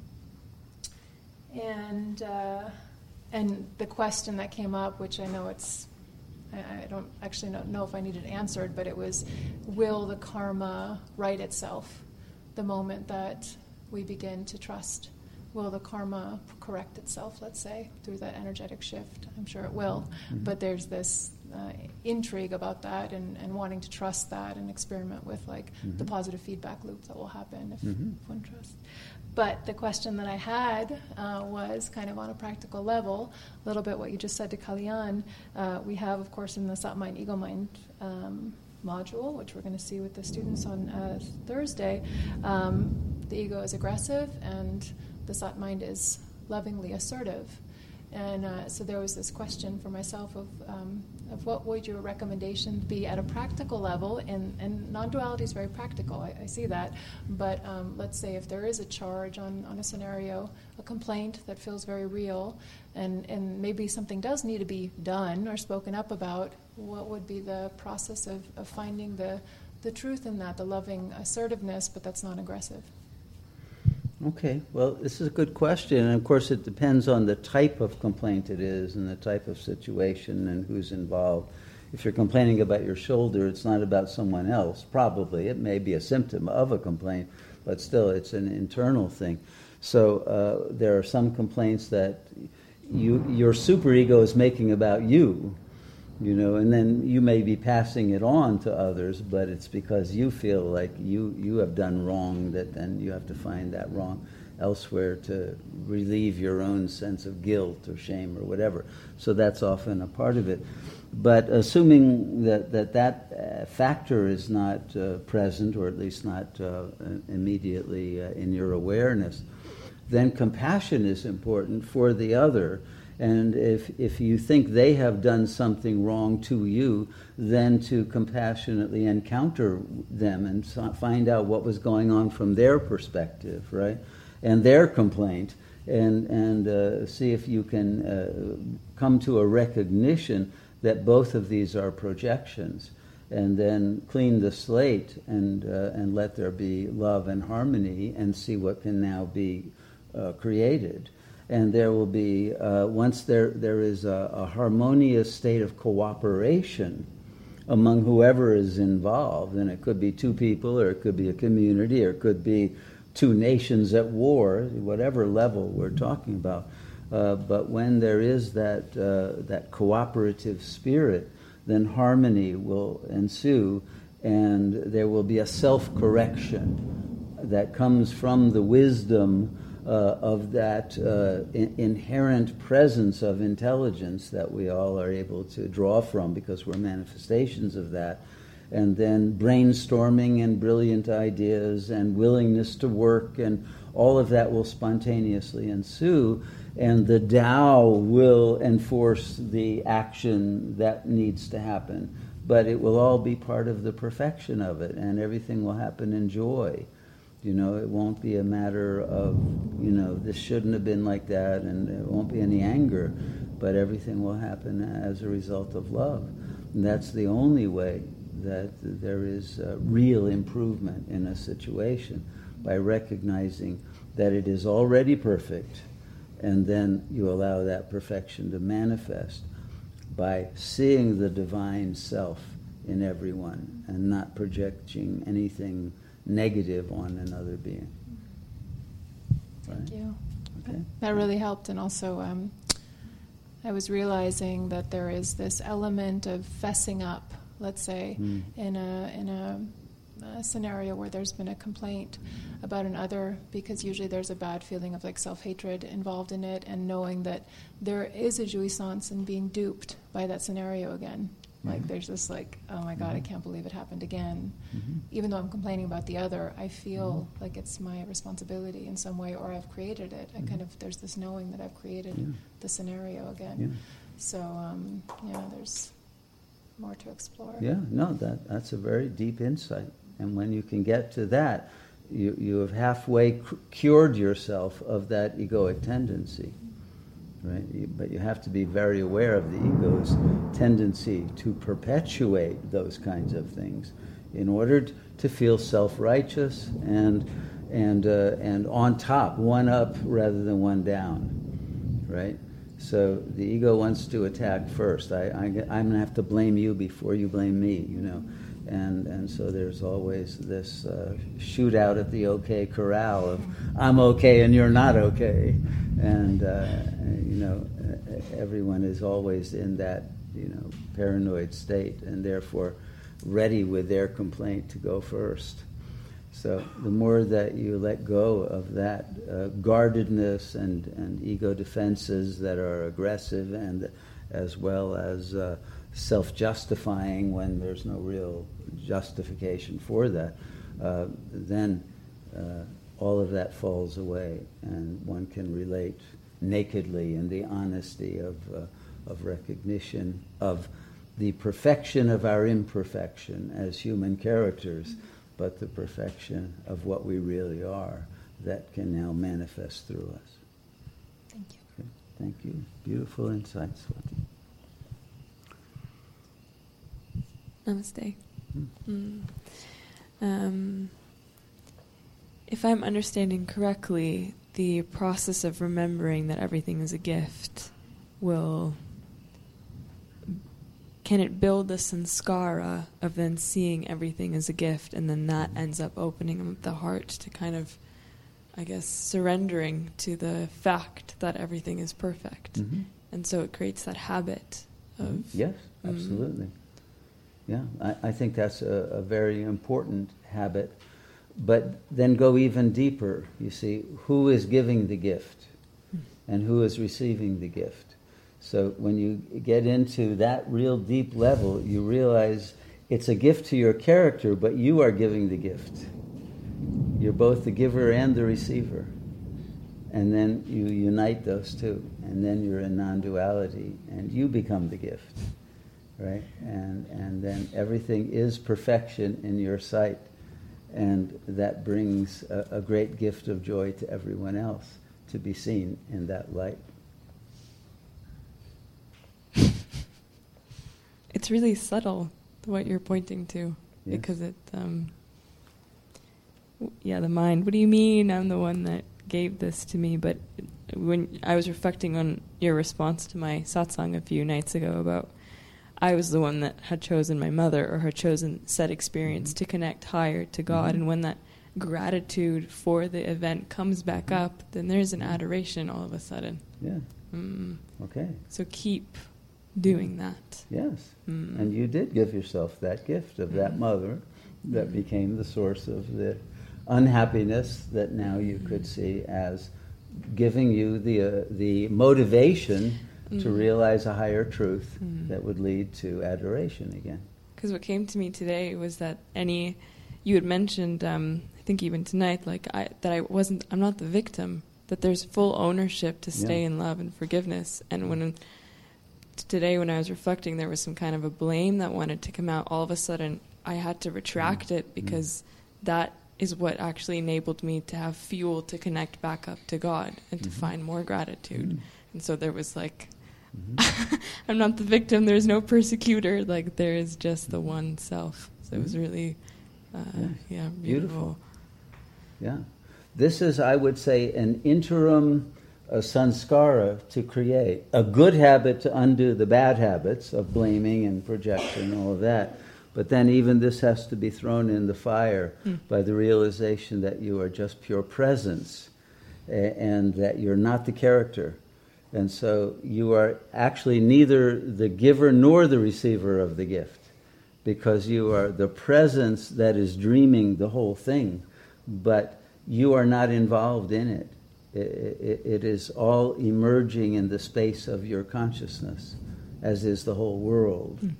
and uh, and the question that came up, which I know it's, I, I don't actually know, know if I need it answered, but it was, will the karma right itself the moment that we begin to trust? Will the karma correct itself, let's say, through that energetic shift? I'm sure it will, mm-hmm. but there's this uh, intrigue about that, and, and wanting to trust that and experiment with like mm-hmm. the positive feedback loop that will happen if, mm-hmm. if one trusts. But the question that I had uh, was kind of on a practical level, a little bit what you just said to Kalyan. Uh, we have, of course, in the Sat Mind, Ego Mind um, module, which we're going to see with the students on uh, Thursday, um, the ego is aggressive and the Sat Mind is lovingly assertive. And uh, so there was this question for myself of um, of what would your recommendation be at a practical level, and, and non-duality is very practical, I, I see that, but um, let's say if there is a charge on, on a scenario, a complaint that feels very real, and, and maybe something does need to be done or spoken up about, what would be the process of, of finding the, the truth in that, the loving assertiveness, but that's not aggressive? Okay, well, this is a good question, and of course it depends on the type of complaint it is and the type of situation and who's involved. If you're complaining about your shoulder, it's not about someone else, probably. It may be a symptom of a complaint, but still it's an internal thing. So uh, there are some complaints that you, your superego is making about you, you know, and then you may be passing it on to others, but it's because you feel like you, you have done wrong, that then you have to find that wrong elsewhere to relieve your own sense of guilt or shame or whatever. So that's often a part of it. But assuming that that, that uh, factor is not uh, present, or at least not uh, immediately uh, in your awareness, then compassion is important for the other. And if if you think they have done something wrong to you, then to compassionately encounter them and so find out what was going on from their perspective, right? And their complaint, and, and uh, see if you can uh, come to a recognition that both of these are projections, and then clean the slate and uh, and let there be love and harmony, and see what can now be uh, created. And there will be, uh, once there there is a, a harmonious state of cooperation among whoever is involved, and it could be two people, or it could be a community, or it could be two nations at war, whatever level we're talking about. Uh, but when there is that uh, that cooperative spirit, then harmony will ensue, and there will be a self-correction that comes from the wisdom uh, of that uh, in- inherent presence of intelligence that we all are able to draw from because we're manifestations of that. And then brainstorming and brilliant ideas and willingness to work, and all of that will spontaneously ensue, and the Tao will enforce the action that needs to happen. But it will all be part of the perfection of it, and everything will happen in joy. You know, it won't be a matter of, you know, this shouldn't have been like that, and there won't be any anger, but everything will happen as a result of love. And that's the only way that there is uh, real improvement in a situation, by recognizing that it is already perfect, and then you allow that perfection to manifest by seeing the divine self in everyone and not projecting anything negative on another being. Right? Thank you. Okay. That really helped. And also, um, I was realizing that there is this element of fessing up, let's say, mm. in a in a, a scenario where there's been a complaint about another, because usually there's a bad feeling of like self-hatred involved in it, and knowing that there is a jouissance in being duped by that scenario again. Mm-hmm. Like there's this like, oh my God, mm-hmm. I can't believe it happened again. Mm-hmm. Even though I'm complaining about the other, I feel mm-hmm. like it's my responsibility in some way, or I've created it. Mm-hmm. I kind of, there's this knowing that I've created yeah. the scenario again. Yeah. So, um, yeah, there's more to explore. Yeah, no, that that's a very deep insight. And when you can get to that, you, you have halfway c- cured yourself of that egoic tendency, right? You, but you have to be very aware of the ego's tendency to perpetuate those kinds of things in order t- to feel self-righteous and and uh, and on top, one up rather than one down, right? So the ego wants to attack first. I, I, I'm going to have to blame you before you blame me, you know. And and so there's always this uh, shootout at the okay corral of I'm okay and you're not okay. And, uh, you know, everyone is always in that, you know, paranoid state, and therefore ready with their complaint to go first. So the more that you let go of that uh, guardedness and, and ego defenses that are aggressive, and as well as uh, self-justifying when there's no real justification for that, uh, then uh, all of that falls away, and one can relate nakedly in the honesty of uh, of recognition of the perfection of our imperfection as human characters, but the perfection of what we really are that can now manifest through us. Thank you. Okay. Thank you. Beautiful insights, Swati. Namaste. Mm. Um, if I'm understanding correctly, the process of remembering that everything is a gift will... Can it build the sanskara of then seeing everything as a gift, and then that ends up opening the heart to kind of, I guess, surrendering to the fact that everything is perfect. Mm-hmm. And so it creates that habit of... Mm-hmm. Yes, absolutely. Mm, Yeah, I, I think that's a, a very important habit. But then go even deeper. You see, who is giving the gift and who is receiving the gift? So when you get into that real deep level, you realize it's a gift to your character, but you are giving the gift. You're both the giver and the receiver. And then you unite those two, and then you're in non-duality, and you become the gift, right? And and then everything is perfection in your sight, and that brings a, a great gift of joy to everyone else to be seen in that light. It's really subtle, what you're pointing to, Yes. because it, um, w- yeah, the mind. What do you mean? I'm the one that gave this to me. But when I was reflecting on your response to my satsang a few nights ago about I was the one that had chosen my mother or had chosen said experience to connect higher to God, Mm-hmm. and when that gratitude for the event comes back up, then there's an adoration all of a sudden. Yeah. Mm. Okay. So keep doing that. Yes. Mm. And you did give yourself that gift of that Mm. mother that Mm. became the source of the unhappiness that now you could see as giving you the uh, the motivation to Mm. realize a higher truth Mm. that would lead to adoration again. Because what came to me today was that any, you had mentioned, um, I think even tonight, like I, that I wasn't, I'm not the victim. That there's full ownership to stay Yeah. in love and forgiveness. And when today, when I was reflecting, there was some kind of a blame that wanted to come out. All of a sudden, I had to retract Mm. it because that is what actually enabled me to have fuel to connect back up to God and to Mhm. find more gratitude. Mm. And so there was like, Mhm. I'm not the victim, there's no persecutor, like there is just the one self. So it was really, uh, Yes. yeah, beautiful. Beautiful. Yeah. This is, I would say, an interim uh, sanskara to create. A good habit to undo the bad habits of blaming and projection and all of that. But then even this has to be thrown in the fire Mm. by the realization that you are just pure presence a- and that you're not the character. And so you are actually neither the giver nor the receiver of the gift, because you are the presence that is dreaming the whole thing, but you are not involved in it. It, it, it is all emerging in the space of your consciousness, as is the whole world. Mm.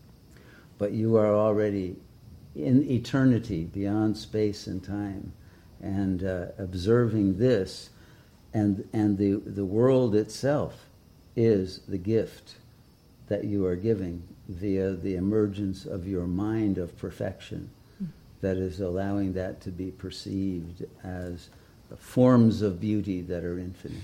But you are already in eternity, beyond space and time, and uh, observing this, and and the, the world itself is the gift that you are giving via the emergence of your mind of perfection Mm. that is allowing that to be perceived as forms of beauty that are infinite.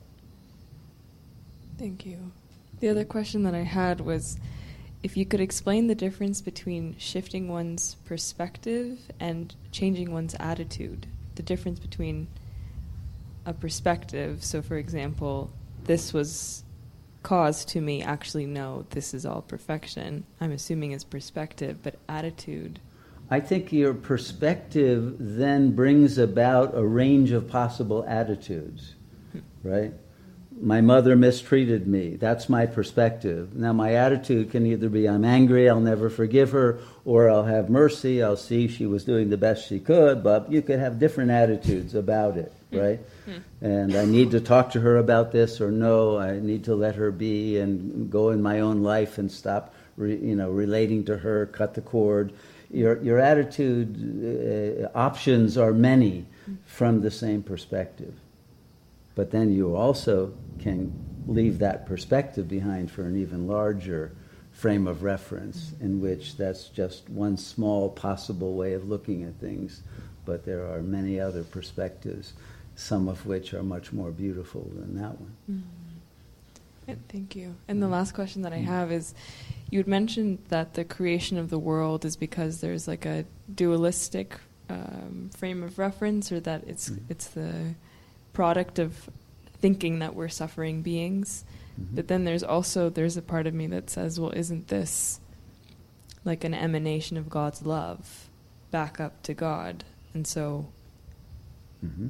Thank you. The other question that I had was if you could explain the difference between shifting one's perspective and changing one's attitude. The difference between a perspective, so for example, this was caused to me, actually no, this is all perfection, I'm assuming is perspective, but attitude. I think your perspective then brings about a range of possible attitudes, right? My mother mistreated me. That's my perspective. Now my attitude can either be I'm angry, I'll never forgive her, or I'll have mercy, I'll see she was doing the best she could, but you could have different attitudes about it, right? And I need to talk to her about this, or no, I need to let her be and go in my own life and stop, re, you know, relating to her, cut the cord. Your your attitude uh, options are many from the same perspective. But then you also can leave that perspective behind for an even larger frame of reference, in which that's just one small possible way of looking at things. But there are many other perspectives, some of which are much more beautiful than that one. Mm. Thank you. And the last question that I have is, you had mentioned that the creation of the world is because there's like a dualistic um, frame of reference, or that it's Mm. it's the product of thinking that we're suffering beings. Mm-hmm. But then there's also, there's a part of me that says, well, isn't this like an emanation of God's love back up to God? And so... Mm-hmm.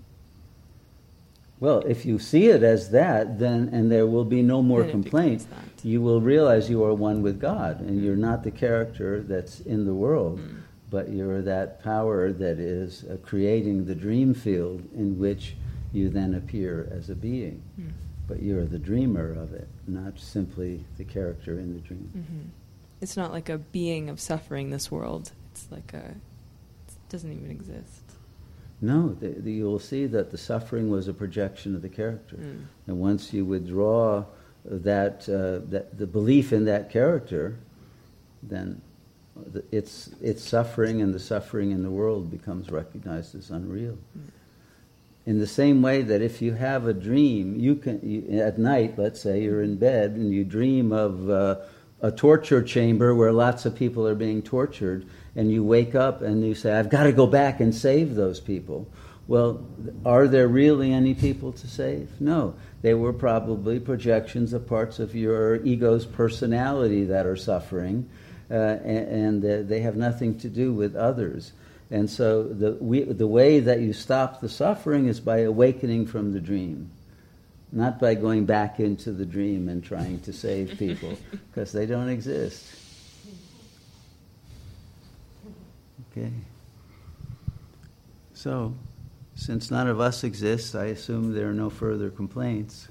Well, if you see it as that, then and there will be no more Then it complaint. becomes that. You will realize you are one with God, and you're not the character that's in the world, Mm. but you're that power that is uh, creating the dream field in which you then appear as a being. Mm. But you're the dreamer of it, not simply the character in the dream. Mm-hmm. It's not like a being of suffering, this world. It's like a... It doesn't even exist. No, the, the, you'll see that the suffering was a projection of the character. Mm. And once you withdraw that, uh, that the belief in that character, then the, it's, it's suffering, and the suffering in the world becomes recognized as unreal. Mm. In the same way that if you have a dream, you can you, at night, let's say you're in bed and you dream of uh, a torture chamber where lots of people are being tortured, and you wake up and you say, I've got to go back and save those people. Well, are there really any people to save? No. They were probably projections of parts of your ego's personality that are suffering, uh, and, and uh, they have nothing to do with others. And so the, we, the way that you stop the suffering is by awakening from the dream, not by going back into the dream and trying to save people, because they don't exist. Okay. So, since none of us exist, I assume there are no further complaints.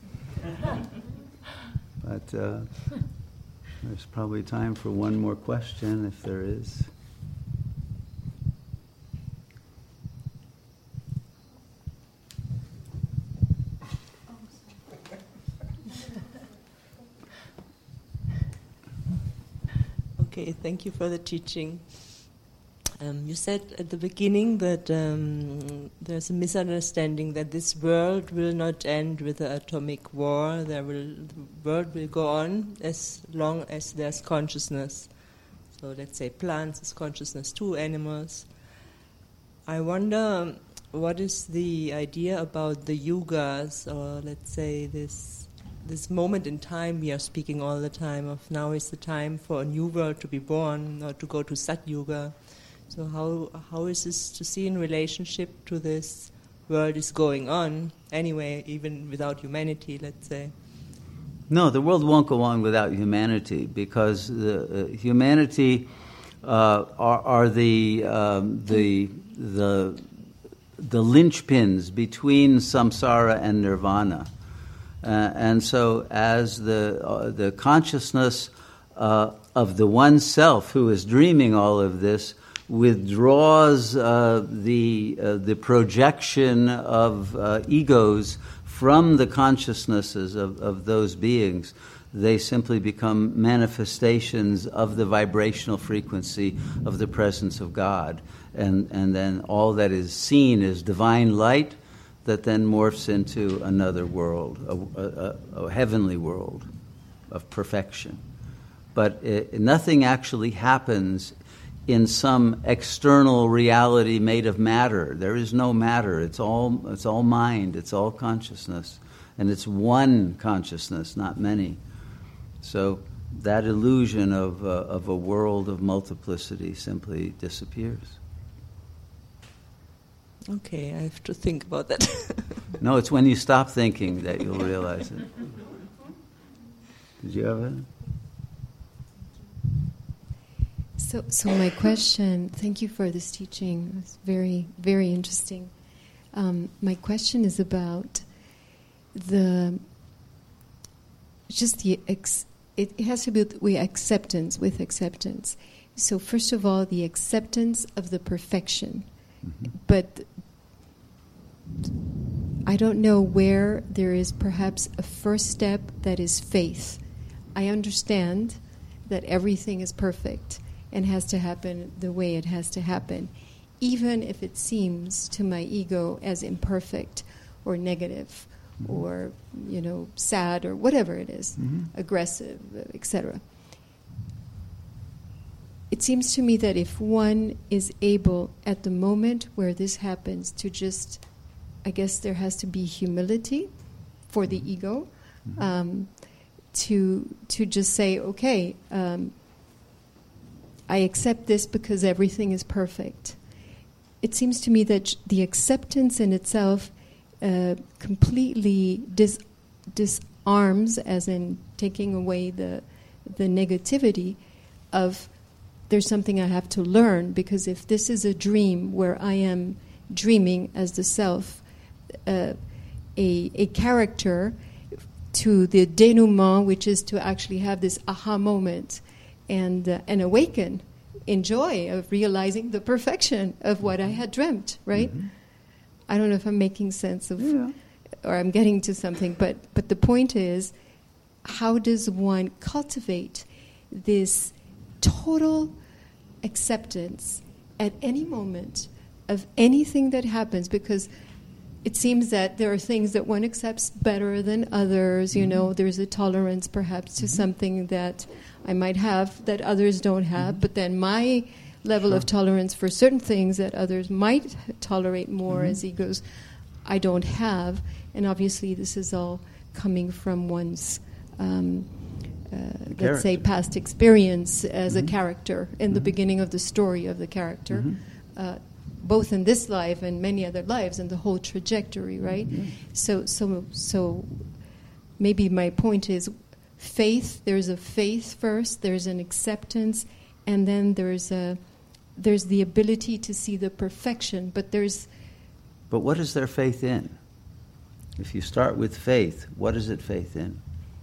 But uh, there's probably time for one more question, if there is. Okay, thank you for the teaching. Um, you said at the beginning that um, there's a misunderstanding that this world will not end with the atomic war. There will, the world will go on as long as there's consciousness. So let's say plants is consciousness too, animals. I wonder what is the idea about the yugas, or let's say this this moment in time we are speaking all the time of now is the time for a new world to be born, or to go to Sat Yuga. So how how is this to see in relationship to this world is going on anyway, even without humanity, let's say? No, the world won't go on without humanity, because the uh, humanity uh, are, are the um, the the the linchpins between samsara and nirvana, uh, and so as the uh, the consciousness uh, of the one self who is dreaming all of this withdraws uh, the uh, the projection of uh, egos from the consciousnesses of, of those beings, they simply become manifestations of the vibrational frequency of the presence of God. And, and then all that is seen is divine light that then morphs into another world, a, a, a heavenly world of perfection. But it, nothing actually happens in some external reality made of matter. There is no matter. It's all it's all mind. It's all consciousness. And it's one consciousness, not many. So that illusion of, uh, of a world of multiplicity simply disappears. Okay, I have to think about that. No, it's when you stop thinking that you'll realize it. Did you have it? So, so my question, thank you for this teaching. It was very, very interesting. Um, my question is about the, just the, ex, it, it has to do with acceptance, with acceptance. So first of all, the acceptance of the perfection. Mm-hmm. But I don't know where there is perhaps a first step that is faith. I understand that everything is perfect and has to happen the way it has to happen, even if it seems to my ego as imperfect or negative, mm-hmm. or, you know, sad or whatever it is, mm-hmm. aggressive, et cetera. It seems to me that if one is able, at the moment where this happens, to just, I guess there has to be humility for the ego, mm-hmm. um, to to just say, okay, um, I accept this because everything is perfect. It seems to me that the acceptance in itself uh, completely dis- disarms, as in taking away the the negativity of there's something I have to learn, because if this is a dream where I am dreaming as the self, uh, a, a character to the denouement, which is to actually have this aha moment and uh, and awaken in joy of realizing the perfection of what I had dreamt, right? Mm-hmm. I don't know if I'm making sense of, Yeah. or I'm getting to something, but, but the point is, how does one cultivate this total acceptance at any moment of anything that happens? Because it seems that there are things that one accepts better than others. You know, there's a tolerance perhaps to something that I might have that others don't have, but then my level Sure. of tolerance for certain things that others might tolerate more Mhm. as egos, I don't have. And obviously this is all coming from one's, um, uh, let's say, character. past experience as a Mhm. character in the Mhm. beginning of the story of the character. Mhm. Uh, both in this life and many other lives, and the whole trajectory, right? Mhm. So, so, so, maybe my point is, faith. There's a faith first. There's an acceptance, and then there's a, there's the ability to see the perfection. But there's, But what is their faith in? If you start with faith, what is it faith in?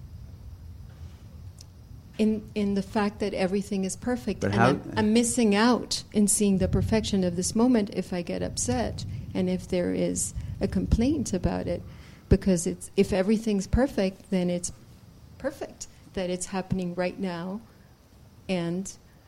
in in the fact that everything is perfect, But and how- I'm, I'm missing out in seeing the perfection of this moment if I get upset and if there is a complaint about it, because it's if everything's perfect, then it's perfect that it's happening right now, and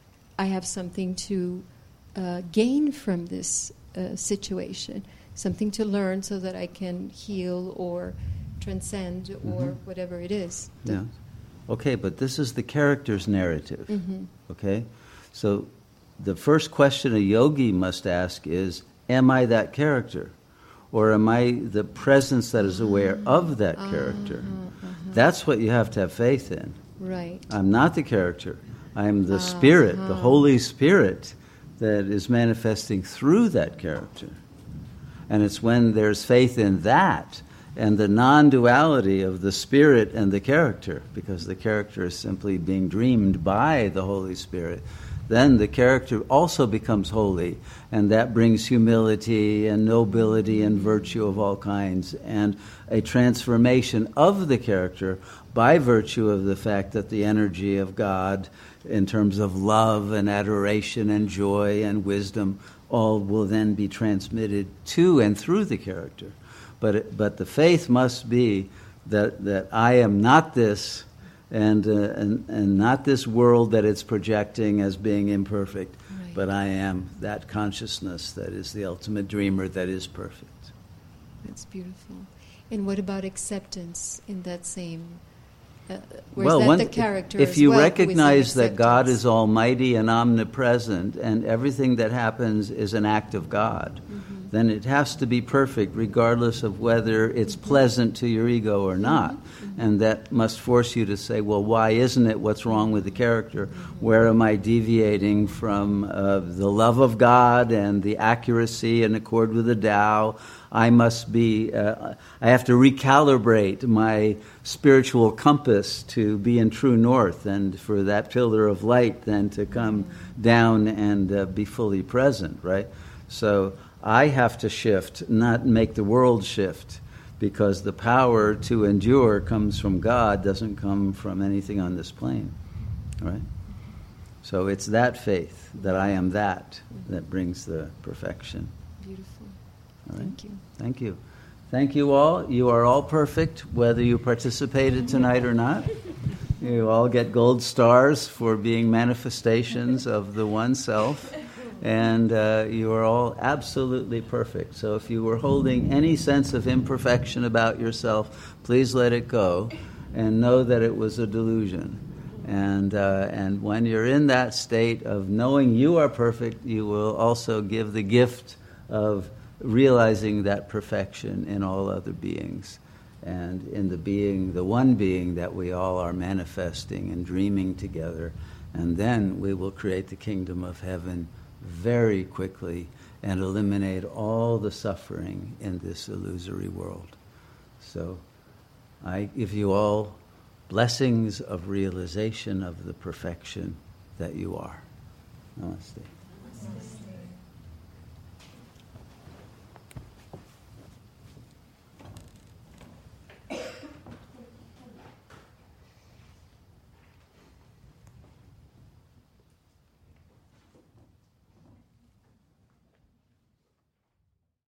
I have something to uh, gain from this uh, situation, something to learn so that I can heal or transcend or Mhm. whatever it is. Yeah. Okay, but this is the character's narrative. Mm-hmm. Okay? So the first question a yogi must ask is, am I that character? Or am I the presence that is aware of that character? Uh-huh, uh-huh. That's what you have to have faith in. Right. I'm not the character. I'm the Spirit, the Uh-huh. Holy Spirit that is manifesting through that character. And it's when there's faith in that and the non-duality of the Spirit and the character, because the character is simply being dreamed by the Holy Spirit, then the character also becomes holy, and that brings humility and nobility and virtue of all kinds, and a transformation of the character by virtue of the fact that the energy of God, in terms of love and adoration and joy and wisdom, all will then be transmitted to and through the character. But it, but the faith must be that, that I am not this, and, uh, and and not this world that it's projecting as being imperfect, Right. but I am that consciousness that is the ultimate dreamer that is perfect. That's beautiful. And what about acceptance in that same? Uh, where's well, that one, the character? if as you well, recognize with that God acceptance? is almighty and omnipresent, and everything that happens is an act of God, Mm-hmm. then it has to be perfect regardless of whether it's Mm-hmm. pleasant to your ego or not. Mm-hmm. And that must force you to say, well, why isn't it? What's wrong with the character? Mm-hmm. Where am I deviating from uh, the love of God and the accuracy in accord with the Tao? I must be, uh, I have to recalibrate my spiritual compass to be in true north, and for that pillar of light then to come down and uh, be fully present, right? So I have to shift, not make the world shift, because the power to endure comes from God, doesn't come from anything on this plane, right? So it's that faith, that I am that, that brings the perfection. Beautiful. All right? Thank you. Thank you. Thank you all. You are all perfect, whether you participated tonight or not. You all get gold stars for being manifestations of the One Self. And uh, you are all absolutely perfect. So if you were holding any sense of imperfection about yourself, please let it go and know that it was a delusion. And uh, and when you're in that state of knowing you are perfect, you will also give the gift of realizing that perfection in all other beings, and in the being, the one being that we all are manifesting and dreaming together. And then we will create the kingdom of heaven very quickly and eliminate all the suffering in this illusory world. So I give you all blessings of realization of the perfection that you are. Namaste. Namaste.